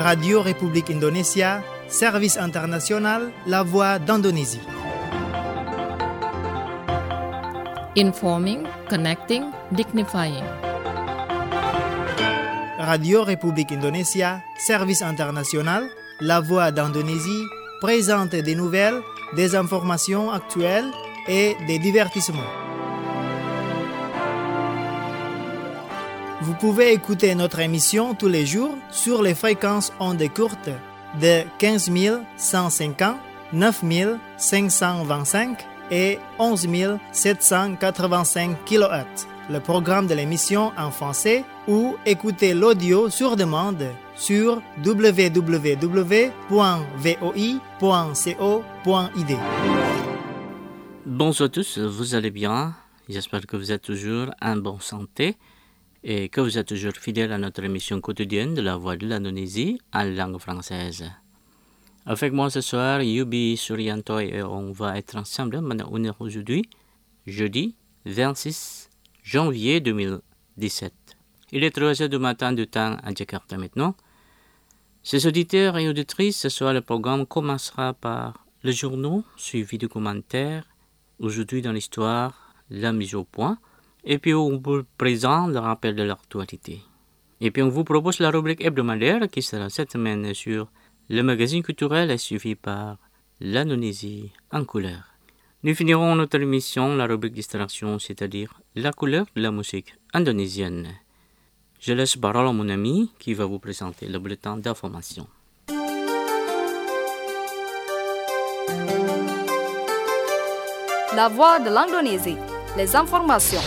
Radio République Indonésia, Service International, La Voix d'Indonésie. Informing, connecting, dignifying. Radio République Indonésia, Service International, La Voix d'Indonésie présente des nouvelles, des informations actuelles et des divertissements. Vous pouvez écouter notre émission tous les jours sur les fréquences ondes courtes de 15 150, 9 525 et 11 785 kHz. Le programme de l'émission en français ou écouter l'audio sur demande sur www.voi.co.id. Bonjour à tous, vous allez bien? J'espère que vous êtes toujours en bonne santé et que vous êtes toujours fidèles à notre émission quotidienne de la Voix de l'Indonésie en langue française. Avec moi ce soir, Yubi Suryanto, et on va être ensemble pendant une heure aujourd'hui, jeudi 26 janvier 2017. Il est 3 heures du matin du temps à Jakarta maintenant. Chers auditeurs et auditrices, ce soir le programme commencera par le journal suivi de commentaires. Aujourd'hui dans l'histoire, la mise au point. Et puis on vous présente le rappel de l'actualité. Et puis on vous propose la rubrique hebdomadaire qui sera cette semaine sur le magazine culturel et suivi par l'Indonésie en couleur. Nous finirons notre émission, la rubrique distraction, c'est-à-dire la couleur de la musique indonésienne. Je laisse parole à mon ami qui va vous présenter le bulletin d'information. La Voix de l'Indonésie, les informations.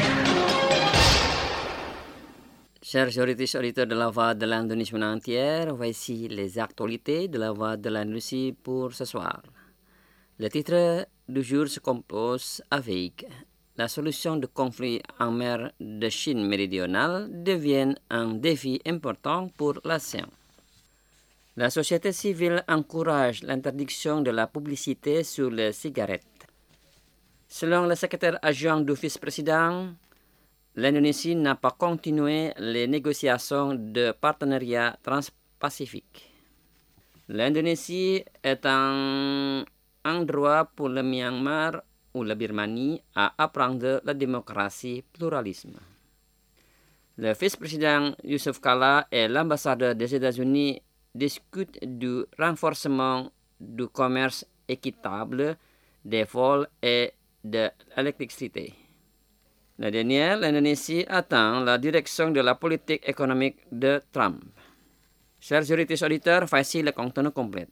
Chers auditeurs de la Voix de l'Indonésie entière, voici les actualités de la Voix de l'Indonésie pour ce soir. Le titre du jour se compose avec la solution du conflit en mer de Chine méridionale devient un défi important pour l'ASEAN. La société civile encourage l'interdiction de la publicité sur les cigarettes. Selon le secrétaire adjoint du vice-président, l'Indonésie n'a pas continué les négociations de partenariat transpacifique. L'Indonésie est un endroit pour le Myanmar ou la Birmanie à apprendre la démocratie pluralisme. Le vice-président Yusuf Kala et l'ambassadeur des États-Unis discutent du renforcement du commerce équitable, des vols et de l'électricité. La dernière, l'Indonésie attend la direction de la politique économique de Trump. Chers auditeurs, voici le contenu complet.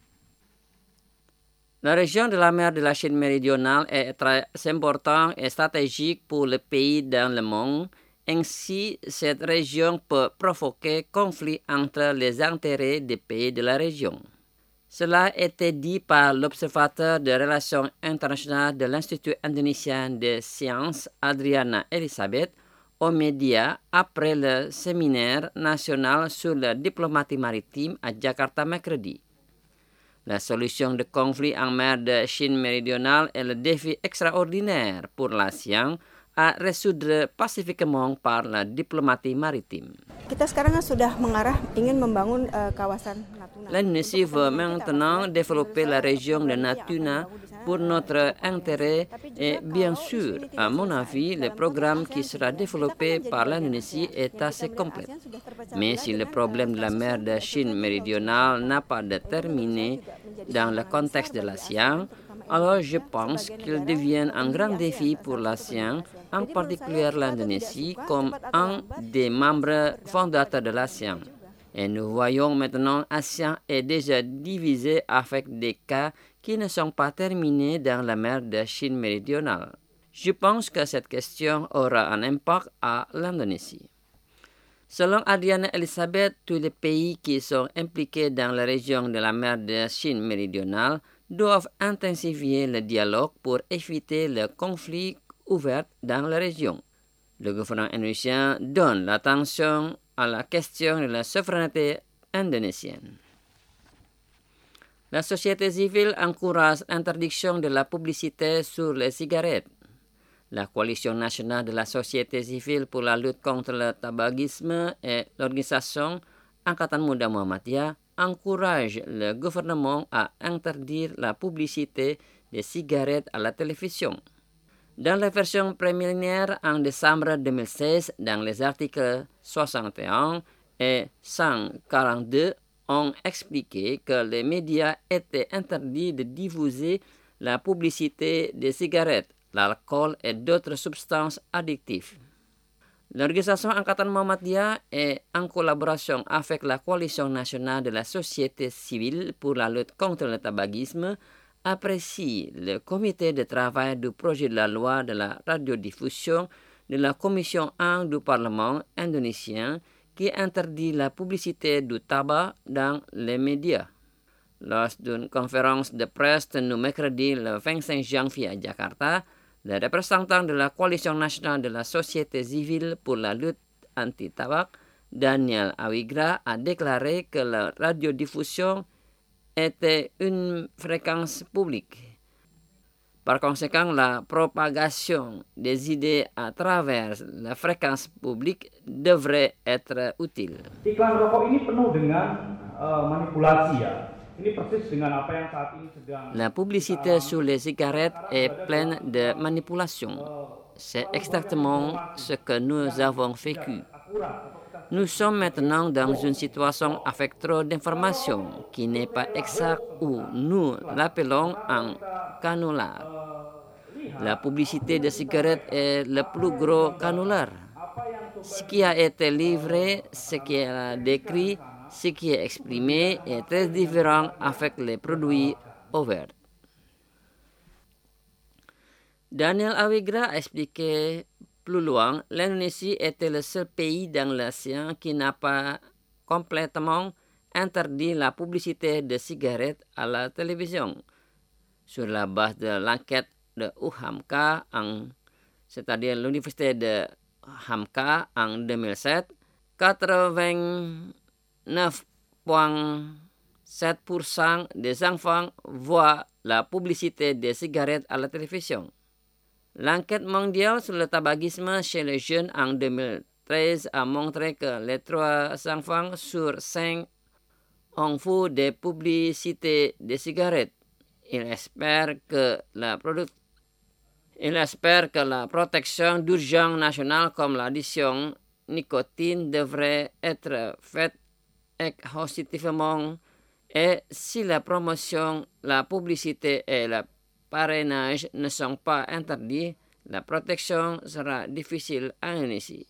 La région de la mer de la Chine méridionale est très importante et stratégique pour les pays dans le monde. Ainsi, cette région peut provoquer conflit entre les intérêts des pays de la région. Cela a été dit par l'observateur de relations internationales de l'Institut indonésien de sciences, Adriana Elisabeth, aux médias après le séminaire national sur la diplomatie maritime à Jakarta mercredi. La solution du conflit en mer de Chine méridionale est le défi extraordinaire pour l'ASEAN à résoudre pacifiquement par la diplomatie maritime. Kita sekarang sudah mengarah ingin membangun kawasan Natuna. L'Indonésie veut maintenant développer la région de Natuna pour notre intérêt et bien sûr, à mon avis, le programme qui sera développé par l'Indonésie est assez complet. Mais si le problème de la mer de Chine méridionale n'a pas de terminé dans le contexte de l'ASEAN, alors je pense qu'il devient un grand défi pour l'ASEAN, en particulier l'Indonésie, comme un des membres fondateurs de l'ASEAN. Et nous voyons maintenant l'ASEAN est déjà divisé avec des cas qui ne sont pas terminés dans la mer de Chine méridionale. Je pense que cette question aura un impact à l'Indonésie. Selon Adriana Elisabeth, tous les pays qui sont impliqués dans la région de la mer de Chine méridionale doivent intensifier le dialogue pour éviter le conflit ouvert dans la région. Le gouvernement indonésien donne l'attention à la question de la souveraineté indonésienne. La société civile encourage l'interdiction de la publicité sur les cigarettes. La Coalition nationale de la société civile pour la lutte contre le tabagisme et l'organisation Angkatan Muda Muhammadiyah encourage le gouvernement à interdire la publicité des cigarettes à la télévision. Dans la version préliminaire en décembre 2016, dans les articles 61 et 142, ont expliqué que les médias étaient interdits de diffuser la publicité des cigarettes, l'alcool et d'autres substances addictives. L'organisation Angkatan Muhammadiyah est en collaboration avec la Coalition nationale de la société civile pour la lutte contre le tabagisme apprécie le comité de travail du projet de la loi de la radiodiffusion de la Commission 1 du Parlement indonésien qui interdit la publicité du tabac dans les médias. Lors d'une conférence de presse tenue mercredi le 25 janvier à Jakarta, le représentant de la Coalition nationale de la société civile pour la lutte anti-tabac, Daniel Awigra, a déclaré que la radiodiffusion était une fréquence publique. Par conséquent, la propagation des idées à travers la fréquence publique devrait être utile. Iklan rokok ini penuh dengan manipulasi ya. Ini persis dengan apa yang saat ini sedang. La publicité sur les cigarettes est pleine de manipulations. C'est exactement ce que nous avons vécu. Nous sommes maintenant dans une situation avec trop d'informations qui n'est pas exacte ou nous l'appelons un canular. La publicité des cigarettes est le plus gros canular. Ce qui a été livré, ce qui est décrit, ce qui est exprimé est très différent avec les produits ouverts. Daniel Awigra a expliqué plus loin, l'Indonésie était le seul pays dans l'Asie qui n'a pas complètement interdit la publicité de cigarettes à la télévision. Sur la base de l'enquête de UHAMKA, c'est-à-dire l'université de Hamka en 2007, 89,7% des enfants voient la publicité des cigarettes à la télévision. L'enquête mondiale sur le tabagisme chez les jeunes en 2013 a montré que les 3 enfants sur 5 ont vu des publicités de cigarettes. Il espère que la protection d'urgence nationale comme l'addition nicotine devrait être faite exhaustivement et si la promotion, la publicité et le parrainage ne sont pas interdits, la protection sera difficile en Indonésie.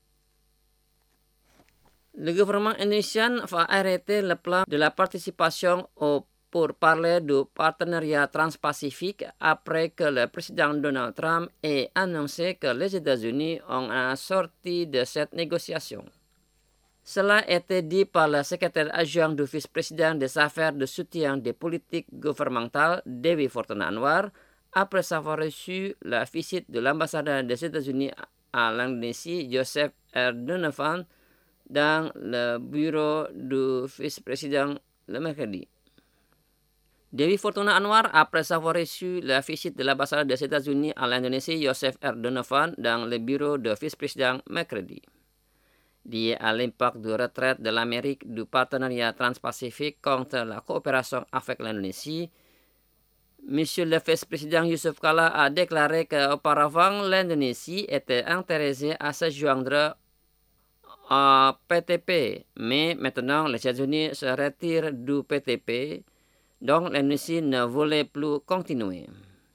Le gouvernement indonésien va arrêter le plan de la participation pour parler du partenariat transpacifique après que le président Donald Trump ait annoncé que les États-Unis ont sorti de cette négociation. Cela a été dit par le secrétaire adjoint du vice-président des affaires de soutien des politiques gouvernementales, Dewi Fortuna Anwar, après avoir reçu la visite de l'ambassadeur des États-Unis à l'Indonésie, Joseph R. Donovan, dans le bureau du vice-président le mercredi. Dewi Fortuna Anwar, après avoir reçu la visite de l'ambassadeur des États-Unis à l'Indonésie, Joseph R. Donovan, dans le bureau du vice-président mercredi. Lié à l'impact du retrait de l'Amérique du partenariat transpacifique contre la coopération avec l'Indonésie, M. le vice-président Yusuf Kala a déclaré qu'auparavant l'Indonésie était intéressée à se joindre à PTP, mais maintenant les États-Unis se retirent du PTP, donc l'Indonésie ne voulait plus continuer.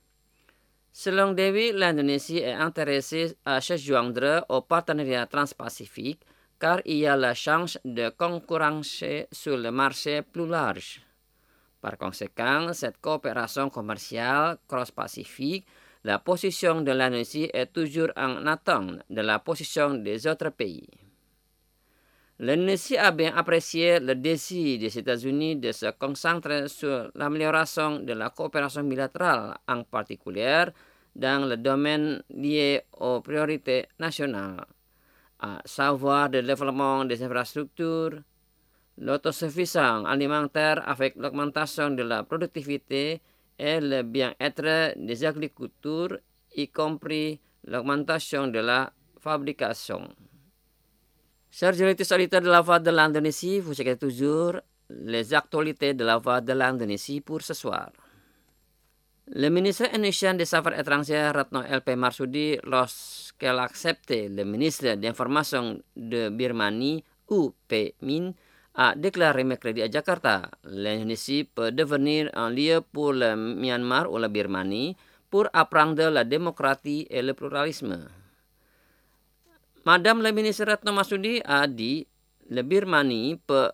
Selon Dewi, l'Indonésie est intéressée à se joindre au partenariat transpacifique car il y a la chance de concurrencer sur le marché plus large. Par conséquent, cette coopération commerciale cross-pacifique, la position de l'Indonésie est toujours en attente de la position des autres pays. L'Indonésie a bien apprécié le désir des États-Unis de se concentrer sur l'amélioration de la coopération bilatérale, en particulier dans le domaine lié aux priorités nationales, à savoir le développement des infrastructures, l'autosuffisance alimentaire avec l'augmentation de la productivité et le bien-être des agriculteurs, y compris l'augmentation de la fabrication. Chers auditeurs de la Voix de l'Indonésie, vous écoutez toujours les actualités de la Voix de l'Indonésie pour ce soir. Le ministre indonésien des Affaires étrangères Retno LP Marsudi, lorsqu'elle a accepté le ministre d'Information de Birmanie, U P Min, a déclaré mercredi à Jakarta, l'Indonésie peut devenir un lieu pour le Myanmar ou la Birmanie pour apprendre la démocratie et le pluralisme. Madame le ministre Retno Marsudi a dit, le Birmanie peut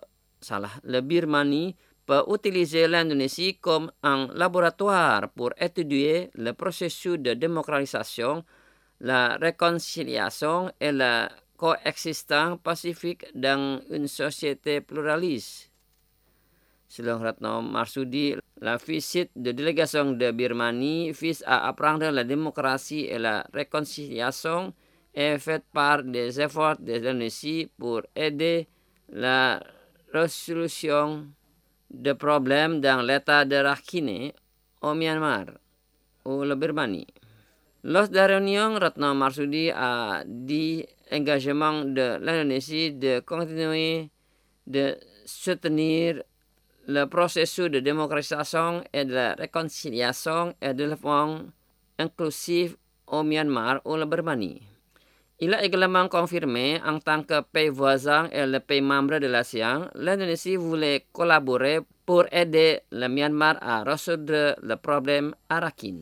utiliser l'Indonésie comme un laboratoire pour étudier le processus de démocratisation, la réconciliation et la coexistence pacifique dans une société pluraliste. Selon Retno Marsudi, la visite de délégation de Birmanie vise à apprendre la démocratie et la réconciliation est faite par des efforts de l'Indonésie pour aider la résolution de problèmes dans l'état de Rakhine au Myanmar ou la Birmanie. Lors de la réunion, Retno Marsudi a dit engagement de l'Indonésie de continuer de soutenir le processus de démocratisation et de la réconciliation et de développement inclusif au Myanmar ou la Birmanie. Il a également confirmé en tant que pays voisin et le pays membre de l'ASEAN, l'Indonésie voulait collaborer pour aider le Myanmar à résoudre le problème à Rakhine.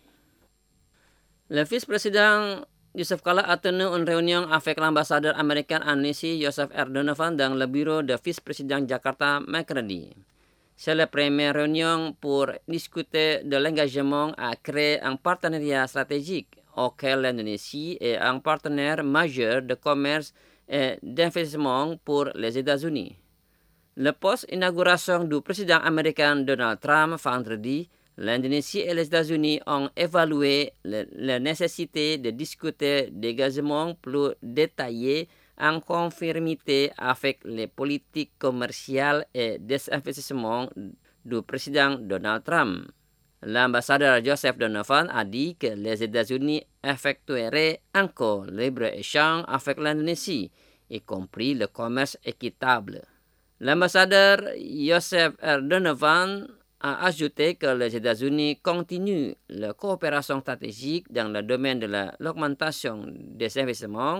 Le vice-président Yusuf Kala a tenu une réunion avec l'ambassadeur américain en Indonésie, Joseph R. Donovan, dans le bureau de vice-président Jakarta mercredi. C'est la première réunion pour discuter de l'engagement à créer un partenariat stratégique auquel l'Indonésie est un partenaire majeur de commerce et d'investissement pour les États-Unis. Le post-inauguration du président américain Donald Trump vendredi, l'Indonésie et les États-Unis ont évalué la nécessité de discuter d'engagements plus détaillés en conformité avec les politiques commerciales et des investissements du président Donald Trump. L'ambassadeur Joseph Donovan a dit que les États-Unis effectueraient encore le libre-échange avec l'Indonésie, y compris le commerce équitable. L'ambassadeur Joseph R. Donovan a ajouté que les États-Unis continuent la coopération stratégique dans le domaine de l'augmentation des investissements,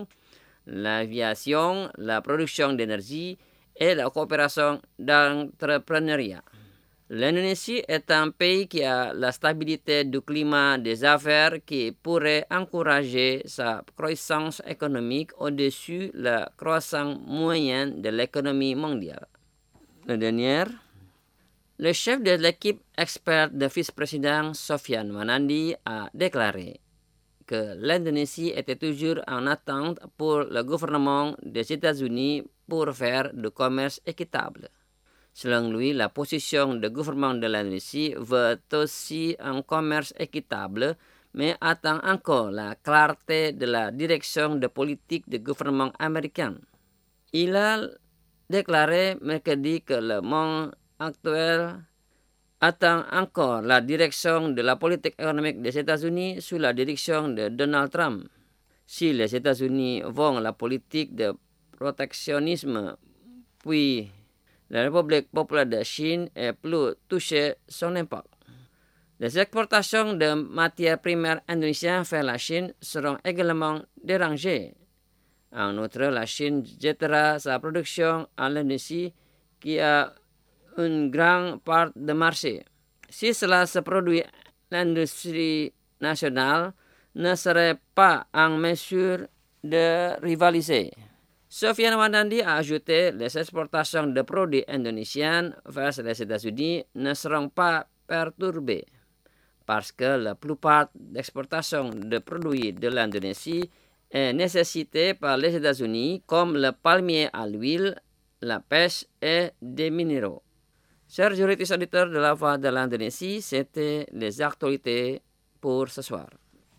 l'aviation, la production d'énergie et la coopération d'entrepreneuriat. L'Indonésie est un pays qui a la stabilité du climat des affaires qui pourrait encourager sa croissance économique au-dessus de la croissance moyenne de l'économie mondiale. Le dernier, le chef de l'équipe experte de vice-président Sofiane Wanandi a déclaré que l'Indonésie était toujours en attente pour le gouvernement des États-Unis pour faire du commerce équitable. Selon lui, la position du gouvernement de l'Indonésie veut aussi un commerce équitable, mais attend encore la clarté de la direction de politique du gouvernement américain. Il a déclaré mercredi que le monde actuel attend encore la direction de la politique économique des États-Unis sous la direction de Donald Trump. Si les États-Unis vont la politique de protectionnisme, puis la République populaire de Chine est plus touchée son impact. Les exportations de matières primaires indonésiennes vers la Chine seront également dérangées. En outre, la Chine jettera sa production à l'Indonésie qui a une grande part de marché. Si cela se produit, l'industrie nationale ne serait pas en mesure de rivaliser. Sofiane Wanandi a ajouté que les exportations de produits indonésiens vers les États-Unis ne seront pas perturbées parce que la plupart des exportations de produits de l'Indonésie est nécessitée par les États-Unis comme le palmier à l'huile, la pêche et des minéraux. Chers auditeurs de la Voix de l'Indonésie, c'était les actualités pour ce soir.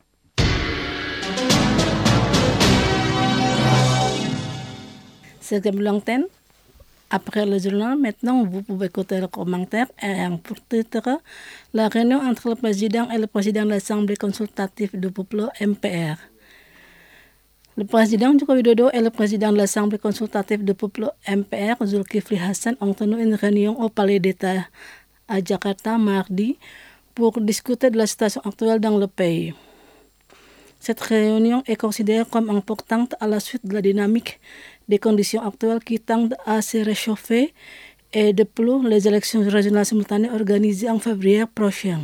C'était Blanten. Après le journal, maintenant, vous pouvez écouter le commentaire et un pour titre la réunion entre le président et le président de l'Assemblée consultative du peuple MPR. Le président Joko Widodo et le président de l'Assemblée consultative du peuple MPR, Zulkifli Hasan, ont tenu une réunion au Palais d'État à Jakarta mardi pour discuter de la situation actuelle dans le pays. Cette réunion est considérée comme importante à la suite de la dynamique des conditions actuelles qui tendent à se réchauffer et de plus les élections régionales simultanées organisées en février prochain.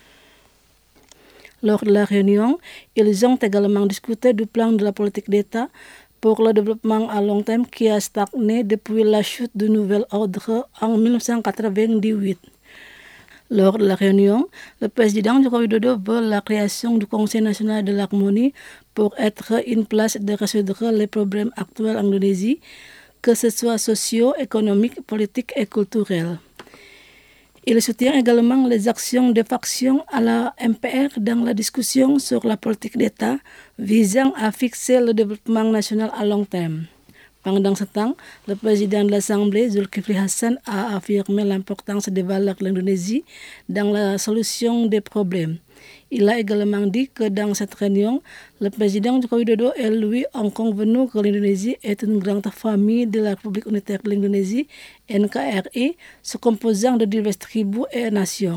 Lors de la réunion, ils ont également discuté du plan de la politique d'État pour le développement à long terme qui a stagné depuis la chute du nouvel ordre en 1998. Lors de la réunion, le président Joko Widodo veut la création du Conseil national de l'harmonie pour être une place de résoudre les problèmes actuels en Indonésie, que ce soit socio, économique, politique et culturel. Il soutient également les actions des factions à la MPR dans la discussion sur la politique d'État visant à fixer le développement national à long terme. Pendant ce temps, le président de l'Assemblée, Zulkifli Hasan, a affirmé l'importance des valeurs de l'Indonésie dans la solution des problèmes. Il a également dit que dans cette réunion, le président Joko Widodo et lui ont convenu que l'Indonésie est une grande famille de la République unitaire de l'Indonésie, NKRI, se composant de diverses tribus et nations.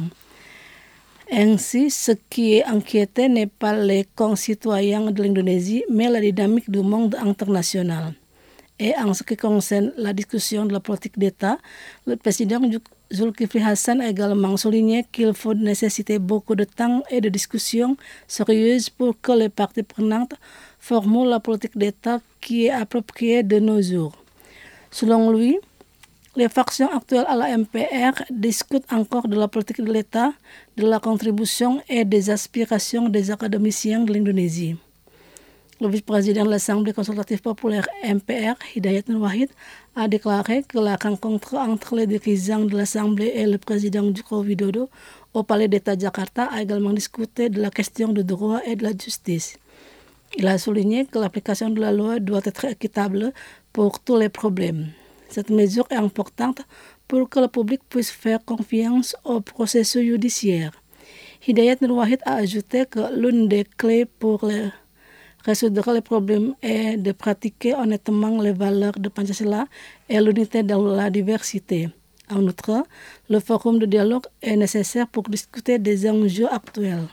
Ainsi, ce qui est inquiété n'est pas les concitoyens de l'Indonésie, mais la dynamique du monde international. Et en ce qui concerne la discussion de la politique d'État, le président Zulkifli Hasan a également souligné qu'il faut nécessiter beaucoup de temps et de discussions sérieuses pour que les parties prenantes formulent la politique d'État qui est appropriée de nos jours. Selon lui, les factions actuelles à la MPR discutent encore de la politique de l'État, de la contribution et des aspirations des académiciens de l'Indonésie. Le vice-président de l'Assemblée consultative populaire MPR, Hidayat Nur Wahid, a déclaré que la rencontre entre les dirigeants de l'Assemblée et le président Joko Widodo au Palais d'État Jakarta a également discuté de la question du droit et de la justice. Il a souligné que l'application de la loi doit être équitable pour tous les problèmes. Cette mesure est importante pour que le public puisse faire confiance au processus judiciaire. Hidayat Nur Wahid a ajouté que l'une des clés pour résoudre les problèmes est de pratiquer honnêtement les valeurs de Pancasila et l'unité dans la diversité. En outre, le forum de dialogue est nécessaire pour discuter des enjeux actuels.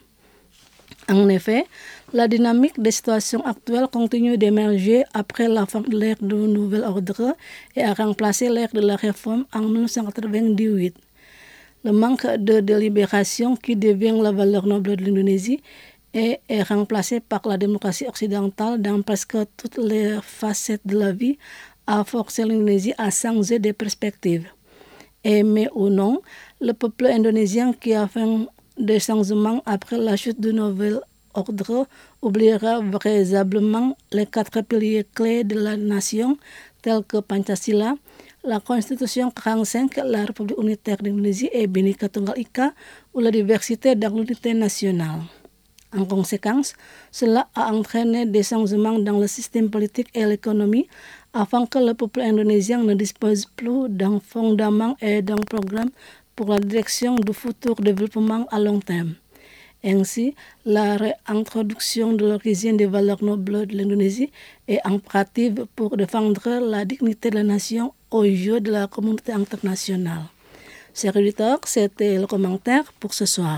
En effet, la dynamique des situations actuelles continue d'émerger après la fin de l'ère du nouvel ordre et a remplacé l'ère de la réforme en 1998. Le manque de délibération qui devient la valeur noble de l'Indonésie est remplacé par la démocratie occidentale dans presque toutes les facettes de la vie a forcé l'Indonésie à changer de perspective. Aimé ou non, le peuple indonésien qui a fait des changements après la chute du nouvel ordre oubliera véritablement les 4 piliers clés de la nation tels que Pancasila, la Constitution 45, la République unitaire d'Indonésie et Bhinneka Tunggal Ika ou la diversité dans l'unité nationale. En conséquence, cela a entraîné des changements dans le système politique et l'économie afin que le peuple indonésien ne dispose plus d'un fondement et d'un programme pour la direction du futur développement à long terme. Ainsi, la réintroduction de l'origine des valeurs nobles de l'Indonésie est impérative pour défendre la dignité de la nation aux yeux de la communauté internationale. Chers auditeurs, c'était le commentaire pour ce soir.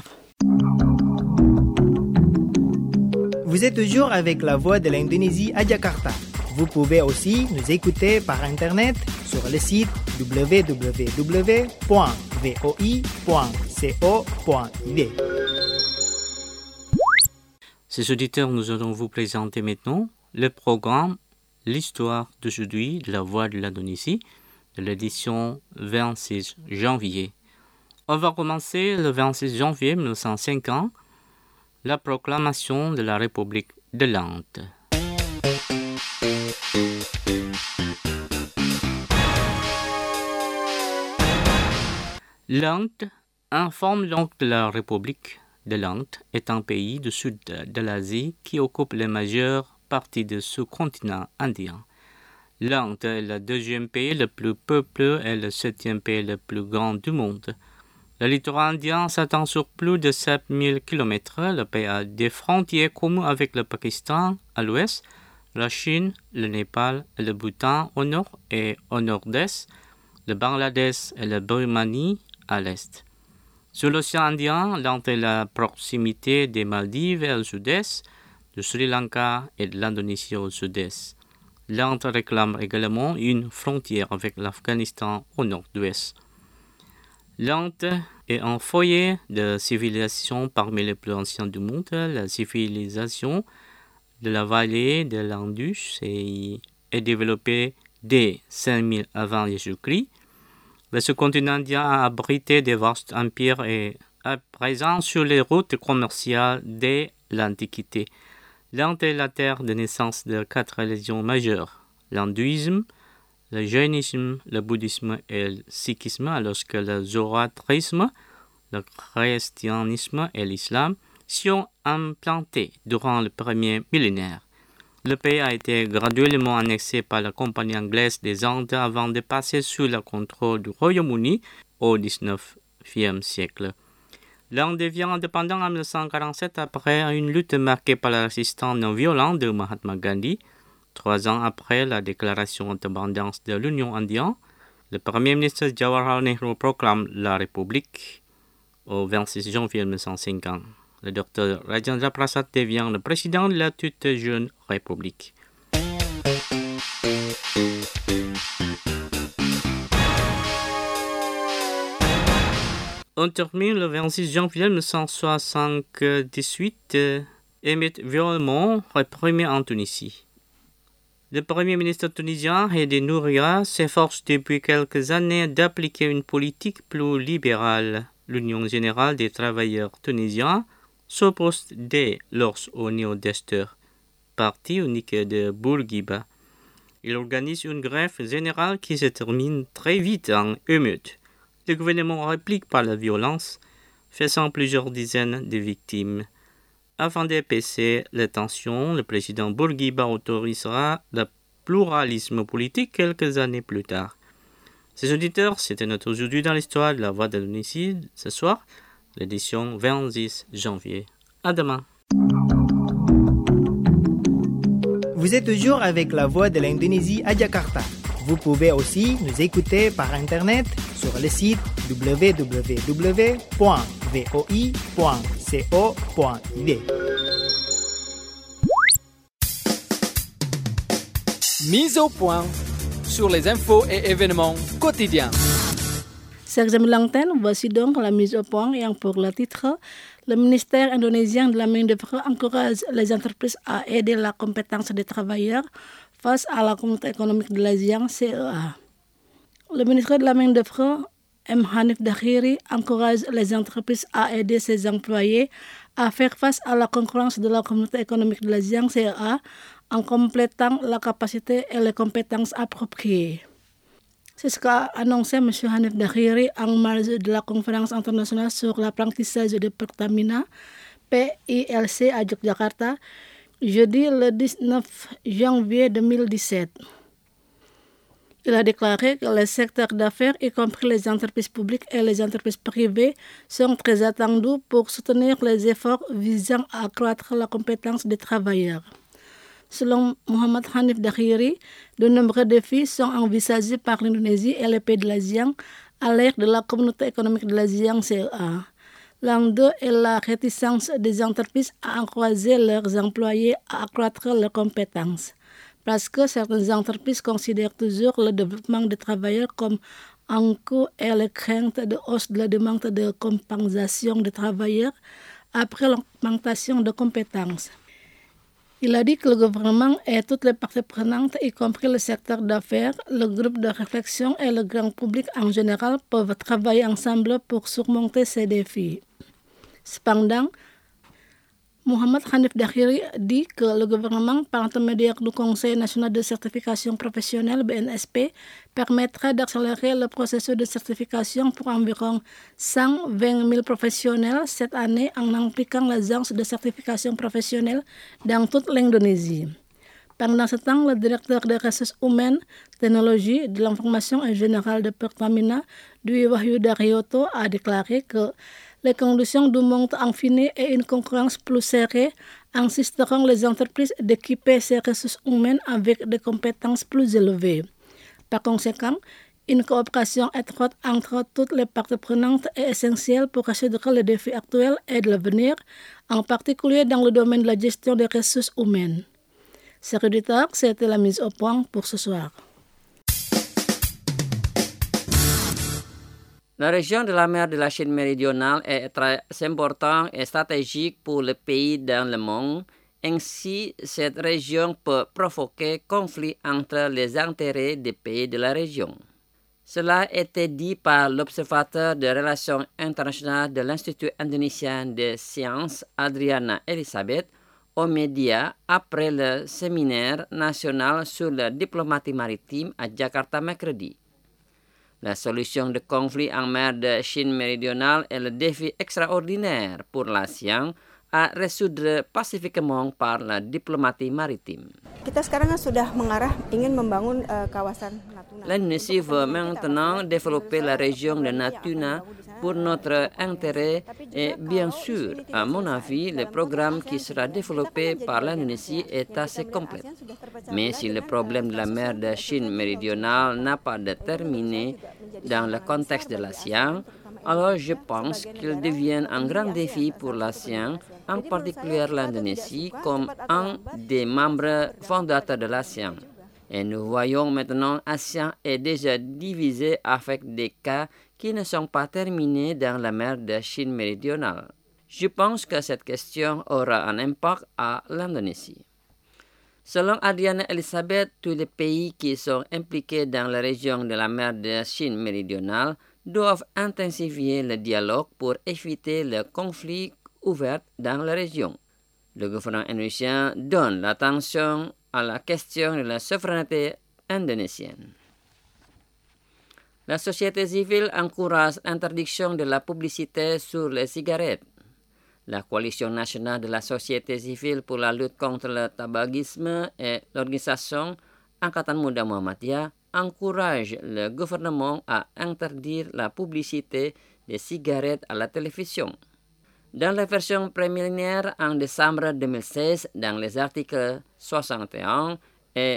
Vous êtes toujours avec la voix de l'Indonésie à Jakarta. Vous pouvez aussi nous écouter par Internet sur le site www.voi.co.id. Ces auditeurs, nous allons vous présenter maintenant le programme L'histoire d'aujourd'hui de la voix de l'Indonésie de l'édition 26 janvier. On va commencer le 26 janvier 1950, la proclamation de la République de l'Inde. L'Inde informe donc que la République de l'Inde est un pays du sud de l'Asie qui occupe la majeure partie de ce continent indien. L'Inde est le 2e pays le plus peuplé et le 7e pays le plus grand du monde. Le littoral indien s'étend sur plus de 7000 km. Le pays a des frontières communes avec le Pakistan à l'ouest, la Chine, le Népal et le Bhoutan au nord et au nord-est, le Bangladesh et la Birmanie à l'est. Sur l'océan Indien, l'Inde est la proximité des Maldives au sud-est, du Sri Lanka et de l'Indonésie au sud-est. L'Inde réclame également une frontière avec l'Afghanistan au nord-ouest. L'Inde est un foyer de civilisation parmi les plus anciens du monde. La civilisation de la vallée de l'Indus est développée dès 5000 avant Jésus-Christ. Le sous-continent indien a abrité des vastes empires et est présent sur les routes commerciales dès l'Antiquité. L'Inde est la terre de naissance de 4 religions majeures, l'hindouisme, le jainisme, le bouddhisme et le sikhisme, alors que le zoroastrisme, le christianisme et l'islam sont implantés durant le premier millénaire. Le pays a été graduellement annexé par la Compagnie anglaise des Indes avant de passer sous le contrôle du Royaume-Uni au XIXe siècle. L'Inde devient indépendante en 1947 après une lutte marquée par la résistance non violente de Mahatma Gandhi. 3 ans après la déclaration d'indépendance de l'Union indienne, le Premier ministre Jawaharlal Nehru proclame la République au 26 janvier 1950. Le Dr Rajendra Prasad devient le président de la toute jeune République. On termine le 26 janvier 1978, émeute violemment réprimé en Tunisie. Le Premier ministre tunisien Hedi Nouria s'efforce depuis quelques années d'appliquer une politique plus libérale. L'Union générale des travailleurs tunisiens s'oppose dès lors au Néo-Dester, parti unique de Bourguiba. Il organise une grève générale qui se termine très vite en émeute. Le gouvernement réplique par la violence, faisant plusieurs dizaines de victimes. Afin d'apaiser les tensions, le président Bourguiba autorisera le pluralisme politique quelques années plus tard. Ces auditeurs, c'était notre aujourd'hui dans l'histoire de la Voix de l'Indonésie ce soir, l'édition 26 janvier. À demain. Vous êtes toujours avec la Voix de l'Indonésie à Jakarta. Vous pouvez aussi nous écouter par Internet sur le site www.voi.co.id. Mise au point sur les infos et événements quotidiens. Chers amis l'antenne, voici donc la mise au point et pour le titre, le ministère indonésien de la main-d'œuvre encourage les entreprises à aider la compétence des travailleurs face à la communauté économique de l'ASEAN, CEA. Le ministère de la main-d'œuvre, M. Hanif Dakhiri, encourage les entreprises à aider ses employés à faire face à la concurrence de la communauté économique de l'ASEAN, CEA, en complétant la capacité et les compétences appropriées. C'est ce qu'a annoncé M. Hanif Dakhiri en marge de la conférence internationale sur l'apprentissage de Pertamina, PILC à Yogyakarta, jeudi le 19 janvier 2017. Il a déclaré que les secteurs d'affaires, y compris les entreprises publiques et les entreprises privées, sont très attendus pour soutenir les efforts visant à accroître la compétence des travailleurs. Selon Muhammad Hanif Dakhiri, de nombreux défis sont envisagés par l'Indonésie et les pays de l'ASEAN à l'ère de la communauté économique de l'ASEAN, CEA. L'un d'eux est la réticence des entreprises à encourager leurs employés à accroître leurs compétences. Parce que certaines entreprises considèrent toujours le développement des travailleurs comme un coût et les craintes de hausse de la demande de compensation des travailleurs après l'augmentation de compétences. Il a dit que le gouvernement et toutes les parties prenantes, y compris le secteur d'affaires, le groupe de réflexion et le grand public en général, peuvent travailler ensemble pour surmonter ces défis. Cependant, Muhammad Hanif Dakhiri dit que le gouvernement, par l'intermédiaire du Conseil national de certification professionnelle, BNSP, permettra d'accélérer le processus de certification pour environ 120 000 professionnels cette année en impliquant l'agence de certification professionnelle dans toute l'Indonésie. Pendant ce temps, le directeur des ressources humaines, technologie, de l'information et générale de Pertamina, Dwi Wahyu Daryoto, a déclaré que les conditions du monde en fini et une concurrence plus serrée insisteront les entreprises d'équiper ces ressources humaines avec des compétences plus élevées. Par conséquent, une coopération étroite entre toutes les parties prenantes est essentielle pour résoudre les défis actuels et de l'avenir, en particulier dans le domaine de la gestion des ressources humaines. Chers auditeurs, c'était la mise au point pour ce soir. La région de la mer de la Chine méridionale est très importante et stratégique pour le pays dans le monde. Ainsi, cette région peut provoquer conflit entre les intérêts des pays de la région. Cela a été dit par l'observateur des relations internationales de l'Institut indonésien de sciences, Adriana Elisabeth, aux médias après le séminaire national sur la diplomatie maritime à Jakarta mercredi. La solution de conflit en mer de Chine méridionale est le défi extraordinaire pour l'ASEAN à résoudre pacifiquement par la diplomatie maritime. Kita sekarang sudah mengarah ingin membangun kawasan Natuna. L'Indonésie veut maintenant développer la région de Natuna pour notre intérêt et bien sûr, à mon avis, le programme qui sera développé par l'Indonésie est assez complet. Mais si le problème de la mer de Chine méridionale n'a pas de terminé dans le contexte de l'ASEAN, alors je pense qu'il devient un grand défi pour l'ASEAN, en particulier l'Indonésie, comme un des membres fondateurs de l'ASEAN. Et nous voyons maintenant l'ASEAN est déjà divisé avec des cas qui ne sont pas terminés dans la mer de Chine méridionale. Je pense que cette question aura un impact à l'Indonésie. Selon Adriana Elisabeth, tous les pays qui sont impliqués dans la région de la mer de Chine méridionale doivent intensifier le dialogue pour éviter le conflit ouvert dans la région. Le gouvernement indonésien donne l'attention à la question de la souveraineté indonésienne. La société civile encourage l'interdiction de la publicité sur les cigarettes. La Coalition nationale de la société civile pour la lutte contre le tabagisme et l'organisation Angkatan Muda Muhammadiyah encourage le gouvernement à interdire la publicité des cigarettes à la télévision. Dans la version préliminaire en décembre 2016, dans les articles 61 et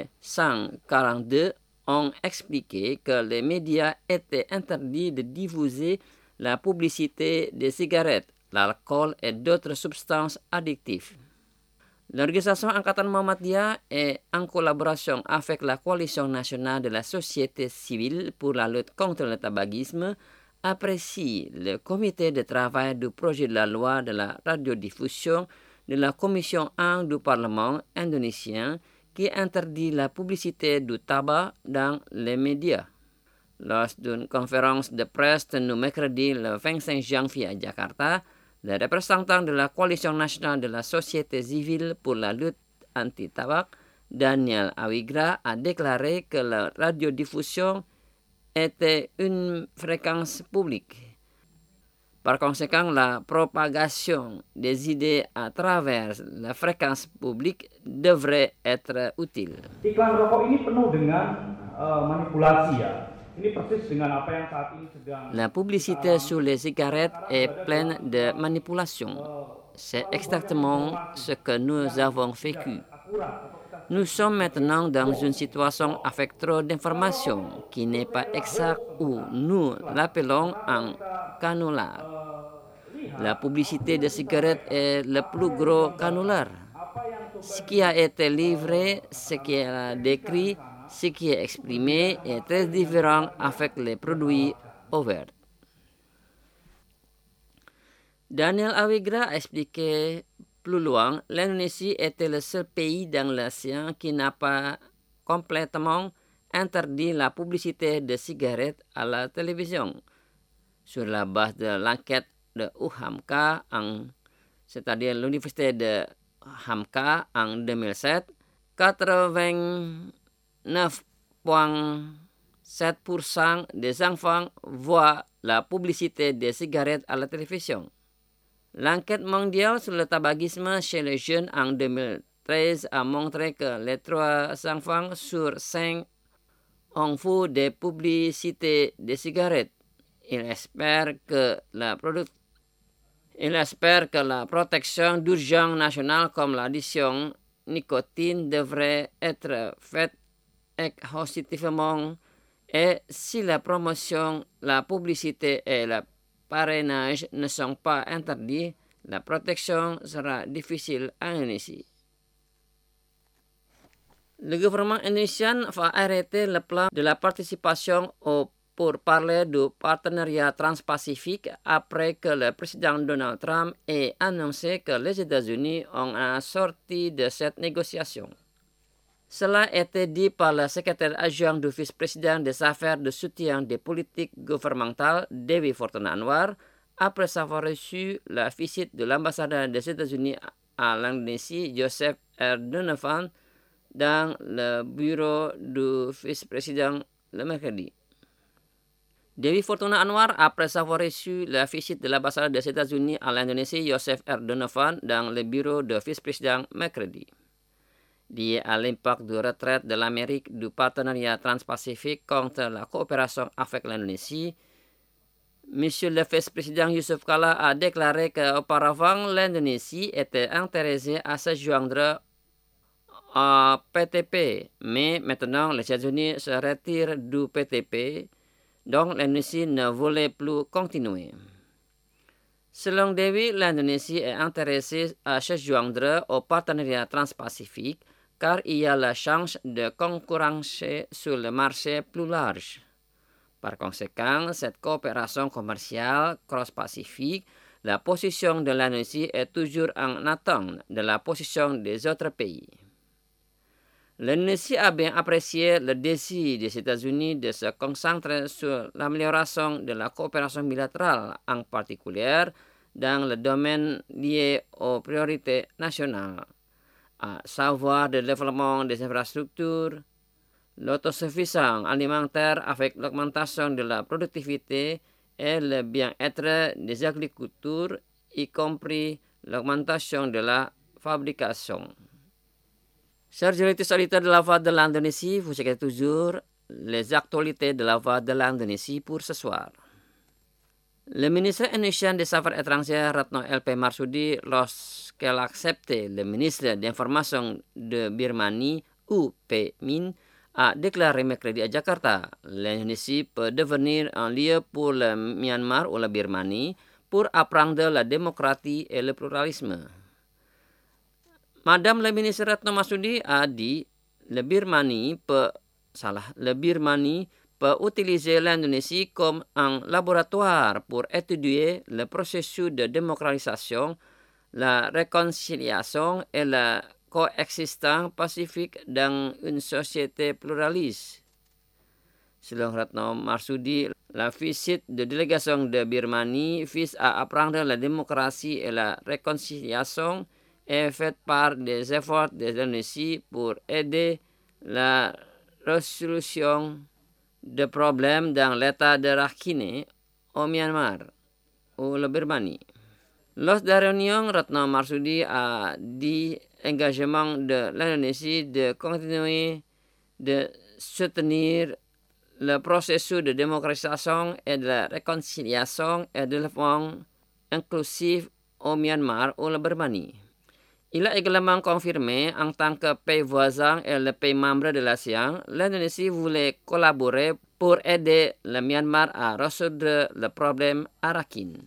142, on expliqué que les médias étaient interdits de diffuser la publicité des cigarettes, l'alcool et d'autres substances addictives. L'organisation Angkatan Muhammadiyah est en collaboration avec la Coalition nationale de la société civile pour la lutte contre le tabagisme apprécie le comité de travail du projet de la loi de la radiodiffusion de la Commission 1 du Parlement indonésien qui interdit la publicité du tabac dans les médias. Lors d'une conférence de presse tenue mercredi le 25 janvier à Jakarta, le représentant de la Coalition nationale de la société civile pour la lutte anti-tabac, Daniel Awigra, a déclaré que la radiodiffusion était une fréquence publique. Par conséquent, la propagation des idées à travers la fréquence publique devrait être utile. Iklan rokok ini penuh dengan manipulasi ya. Ini persis dengan apa yang saat ini sedang. La publicité sur les cigarettes est pleine de manipulation. C'est exactement ce que nous avons vécu. Nous sommes maintenant dans une situation avec trop d'informations qui n'est pas exacte ou nous l'appelons un canular. La publicité des cigarettes est le plus gros canular. Ce qui a été livré, ce qui est décrit, ce qui est exprimé est très différent avec les produits ouverts. Daniel Awigra a expliqué plus loin, l'Indonésie était le seul pays dans l'ASEAN qui n'a pas complètement interdit la publicité de cigarettes à la télévision. Sur la base de l'enquête de UHAMKA, c'est-à-dire l'université de Hamka en 2007, 89,7% des enfants voient la publicité des cigarettes à la télévision. L'enquête mondiale sur le tabagisme chez les jeunes en 2013 a montré que les 3 enfants sur 5 ont vu des publicités de cigarettes. Il espère que Il espère que la protection d'urgence nationale comme l'addition nicotine devrait être faite exhaustivement et si la promotion, la publicité et le parrainage ne sont pas interdits, la protection sera difficile en Indonésie. Le gouvernement indonésien va arrêter le plan de la participation au pourparlers du partenariat transpacifique après que le président Donald Trump ait annoncé que les États-Unis ont sorti de cette négociation. Cela a été dit par le secrétaire adjoint du vice-président des affaires de soutien des politiques gouvernementales, Dewi Fortuna Anwar, après avoir reçu la visite de l'ambassadeur des États-Unis à l'Indonésie, Joseph R. Donovan, dans le bureau du vice-président le mercredi. Dewi Fortuna Anwar, après avoir reçu la visite de l'ambassadeur des États-Unis à l'Indonésie, Joseph R. Donovan, dans le bureau du vice-président mercredi. Lié à l'impact de retraite de l'Amérique du partenariat transpacifique contre la coopération avec l'Indonésie, Monsieur le vice-président Yusuf Kala a déclaré qu'auparavant l'Indonésie était intéressée à se joindre à PTP, mais maintenant les États-Unis se retirent du PTP, donc l'Indonésie ne voulait plus continuer. Selon Dewi, l'Indonésie est intéressée à se joindre au partenariat transpacifique car il y a la chance de concurrencer sur le marché plus large. Par conséquent, cette coopération commerciale cross-pacifique, la position de l'Indonésie est toujours en attente de la position des autres pays. L'Indonésie a bien apprécié le désir des États-Unis de se concentrer sur l'amélioration de la coopération bilatérale, en particulier dans le domaine lié aux priorités nationales, à savoir le développement des infrastructures, l'autosuffisance alimentaire avec l'augmentation de la productivité et le bien-être des agriculteurs, y compris l'augmentation de la fabrication. Chers auditeurs de la Voix de l'Indonésie, vous écoutez toujours les actualités de la Voix de l'Indonésie pour ce soir. Le ministre indonésien des Affaires étrangères Retno LP Marsudi, lorsqu'elle a accepté le ministre d'information de Birmanie, U P Min, a déclaré mercredi à Jakarta, l'Indonésie peut devenir un lieu pour le Myanmar ou la Birmanie pour apprendre la démocratie et le pluralisme. Madame le ministre Retno Marsudi a dit le Birmanie peut utiliser l'Indonésie comme un laboratoire pour étudier le processus de démocratisation, la réconciliation et la coexistence pacifique dans une société pluraliste. Selon Retno Marsudi, la visite de délégation de Birmanie vise à apprendre la démocratie et la réconciliation est faite par des efforts de l'Indonésie pour aider la résolution de problèmes dans l'état de Rakhine au Myanmar ou la Birmanie. Lors de la réunion, Retno Marsudi a dit engagement de l'Indonésie de continuer de soutenir le processus de démocratisation et de la réconciliation et de développement inclusif au Myanmar ou la Birmanie. Il a également confirmé en tant que pays voisin et le pays membre de l'ASEAN, l'Indonésie voulait collaborer pour aider le Myanmar à résoudre le problème à Rakhine.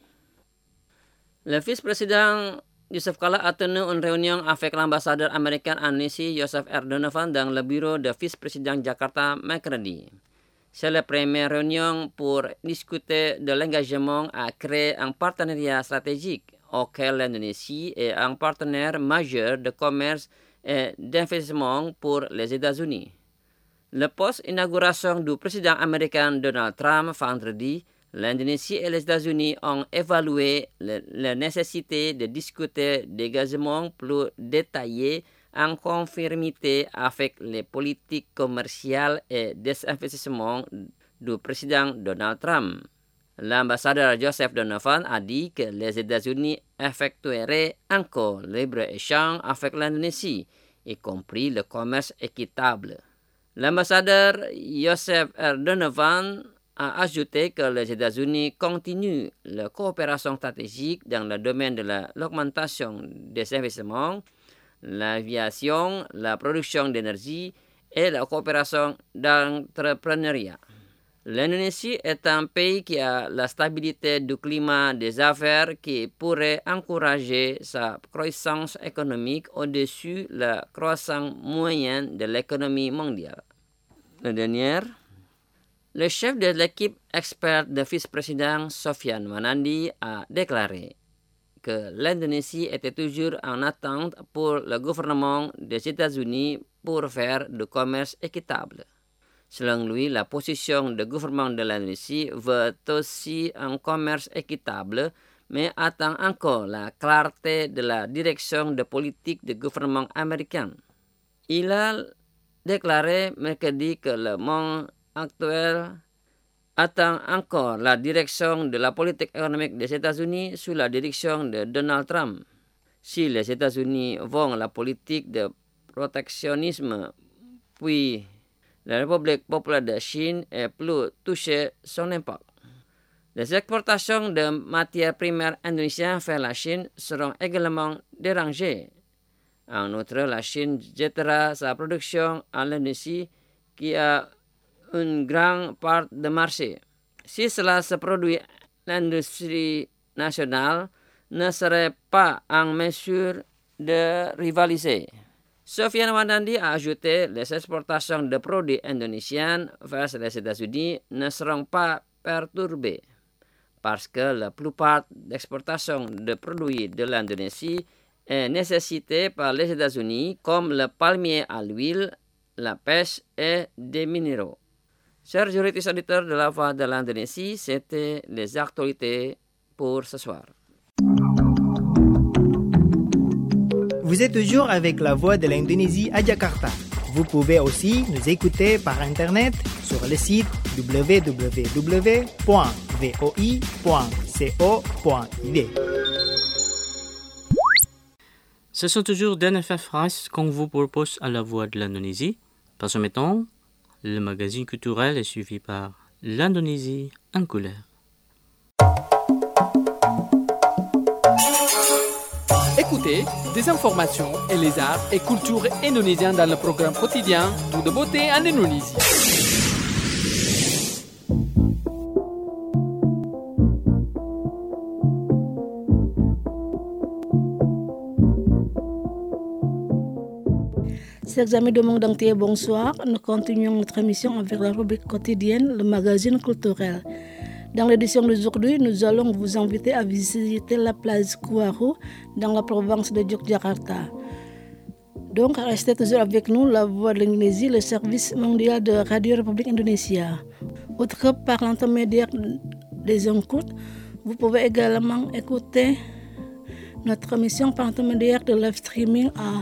Le vice-président Yusuf Kala a tenu une réunion avec l'ambassadeur américain en Indonésie, Joseph R. Donovan, dans le bureau de vice-président Jakarta mercredi. C'est la première réunion pour discuter de l'engagement à créer un partenariat stratégique auquel l'Indonésie est un partenaire majeur de commerce et d'investissement pour les États-Unis. Le post-inauguration du président américain Donald Trump vendredi, l'Indonésie et les États-Unis ont évalué la nécessité de discuter d'engagements plus détaillés en conformité avec les politiques commerciales et d'investissement du président Donald Trump. L'ambassadeur Joseph Donovan a dit que les États-Unis effectueraient encore libre-échange avec l'Indonésie, y compris le commerce équitable. L'ambassadeur Joseph R. Donovan a ajouté que les États-Unis continuent la coopération stratégique dans le domaine de l'augmentation des investissements, l'aviation, la production d'énergie et la coopération d'entrepreneuriat. L'Indonésie est un pays qui a la stabilité du climat des affaires qui pourrait encourager sa croissance économique au-dessus de la croissance moyenne de l'économie mondiale. Le dernier, le chef de l'équipe experte de vice-président Sofian Wanandi a déclaré que l'Indonésie était toujours en attente pour le gouvernement des États-Unis pour faire du commerce équitable. Selon lui, la position du gouvernement de l'Indonésie veut aussi un commerce équitable, mais attend encore la clarté de la direction de politique du gouvernement américain. Il a déclaré mercredi que le monde actuel attend encore la direction de la politique économique des États-Unis sous la direction de Donald Trump. Si les États-Unis vont la politique de protectionnisme, puis la République populaire de Chine est plus touchée son impact. Les exportations de matières primaires indonésiennes vers la Chine seront également dérangées. En outre, la Chine jettera sa production à l'Indonésie qui a une grande part de marché. Si cela se produit, l'industrie nationale ne serait pas en mesure de rivaliser. Sofian Wanandi a ajouté que les exportations de produits indonésiens vers les États-Unis ne seront pas perturbées parce que la plupart des exportations de produits de l'Indonésie est nécessitée par les États-Unis comme le palmier à l'huile, la pêche et des minéraux. Chers auditeurs de la Voix de l'Indonésie, c'était les actualités pour ce soir. Vous êtes toujours avec la Voix de l'Indonésie à Jakarta. Vous pouvez aussi nous écouter par Internet sur le site www.voi.co.id. Ce sont toujours dernières phrases qu'on vous propose à la Voix de l'Indonésie. Par ce temps, le magazine culturel est suivi par l'Indonésie en couleur. Écoutez des informations et les arts et cultures indonésiens dans le programme quotidien Tout de beauté en Indonésie. Chers amis de Monde entier, bonsoir. Nous continuons notre émission avec la rubrique quotidienne, le magazine culturel. Dans l'édition d'aujourd'hui, nous allons vous inviter à visiter la place Kuaru dans la province de Yogyakarta. Donc, restez toujours avec nous, la Voix de l'Indonésie, le service mondial de Radio République Indonésia. Outre par l'intermédiaire des ondes courtes, vous pouvez également écouter notre émission par l'intermédiaire de live streaming à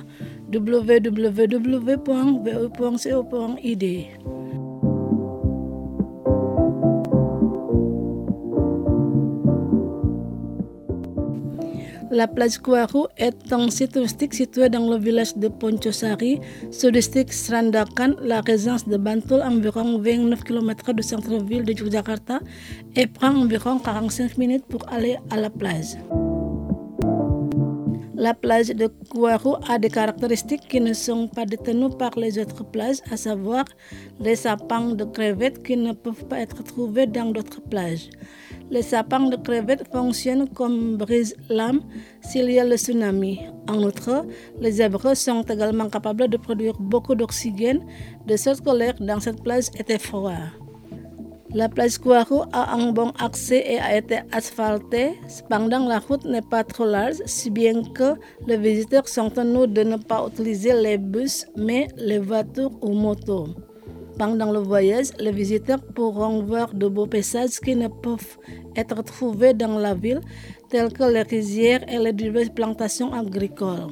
www.vo.co.id. La place Kuaru est un site touristique situé dans le village de Poncosari, sous-district Srandakan, la résidence de Bantul, environ 29 km du centre-ville de Yogyakarta, et prend environ 45 minutes pour aller à la plage. La plage de Kuaru a des caractéristiques qui ne sont pas détenues par les autres plages, à savoir les sapins de crevettes qui ne peuvent pas être trouvés dans d'autres plages. Les sapins de crevettes fonctionnent comme brise-lames s'il y a le tsunami. En outre, les zèbres sont également capables de produire beaucoup d'oxygène, de sorte que l'air dans cette plage était froid. La plage Kuaru a un bon accès et a été asphaltée. Cependant, la route n'est pas trop large, si bien que les visiteurs sont tenus de ne pas utiliser les bus, mais les voitures ou motos. Pendant le voyage, les visiteurs pourront voir de beaux paysages qui ne peuvent être trouvés dans la ville, tels que les rizières et les diverses plantations agricoles.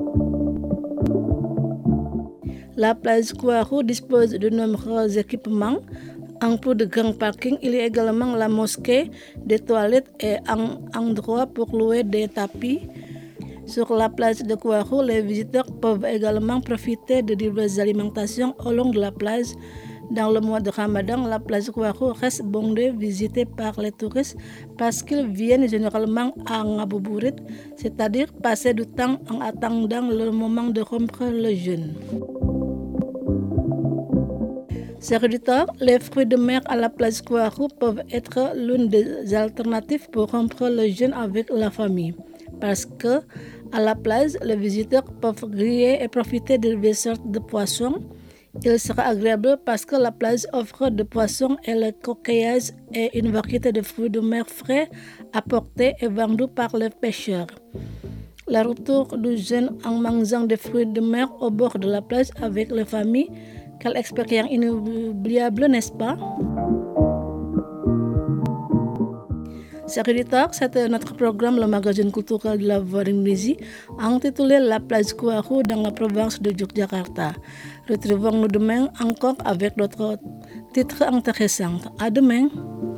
La plage Kuaru dispose de nombreux équipements. En plus de grands parkings, il y a également la mosquée, des toilettes et un endroit pour louer des tapis. Sur la plage de Kuaru, les visiteurs peuvent également profiter de diverses alimentations au long de la plage, Dans le mois de Ramadan, la place Kouakou reste bondée, visitée par les touristes parce qu'ils viennent généralement à Ngabuburit, c'est-à-dire passer du temps en attendant le moment de rompre le jeûne. Chers auditeurs, les fruits de mer à la place Kouakou peuvent être l'une des alternatives pour rompre le jeûne avec la famille. Parce que, à la plage, les visiteurs peuvent griller et profiter de diverses sortes de poissons. Il sera agréable parce que la plage offre des poissons et le coquillage et une variété de fruits de mer frais apportés et vendus par les pêcheurs. Le retour du jeûne en mangeant des fruits de mer au bord de la plage avec les familles, quelle expérience inoubliable, n'est-ce pas? Chers auditeurs, c'était notre programme, le magazine culturel de la Voix d'Indonésie, intitulé La place Kouakou dans la province de Yogyakarta. Retrouvons-nous demain encore avec d'autres titres intéressants. À demain.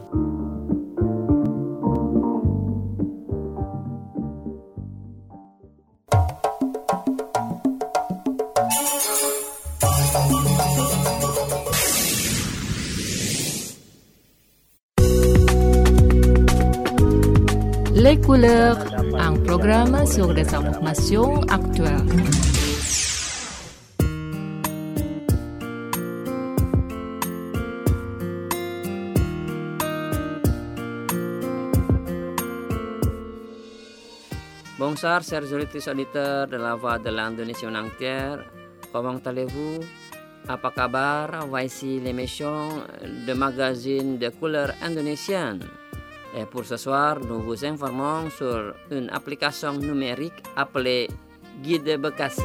Les couleurs, un programme sur les informations actuelles. Bonsoir, chers auditeurs de la Voix de l'Indonésie en entière. Comment allez-vous? Apa kabar? Voici l'émission de magazine de couleurs indonésiennes. Et pour ce soir, nous vous informons sur une application numérique appelée Guide Bekasi.